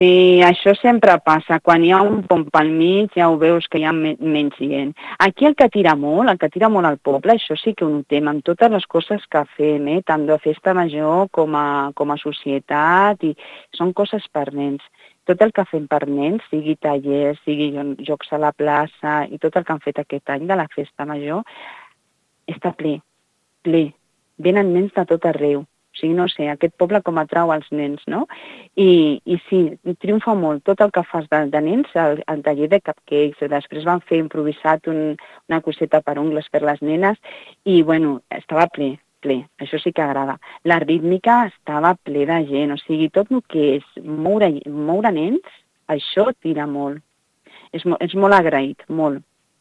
Sí, això sempre passa. Quan hi ha un pont pel mig ja ho veus que hi ha menys gent. Aquí el que tira molt al poble, això sí que ho notem amb totes les coses que fem, tant de festa major com a societat, i són coses per nens. Tot el que fem per nens, sigui tallers, sigui jocs a la plaça i tot el que han fet aquest any de la festa major, està ple, ple. Venen nens de tot arreu. O sigui, no sé, aquest poble com atrau els nens, no? I sí, triomfa molt tot el que fas de nens, el taller de cupcakes, després van fer improvisat una coseta per ungles per les nenes, i bueno, estava ple, això sí que agrada. La rítmica estava ple de gent, o sigui, tot el que és moure nens, això tira molt. És molt agraït, molt.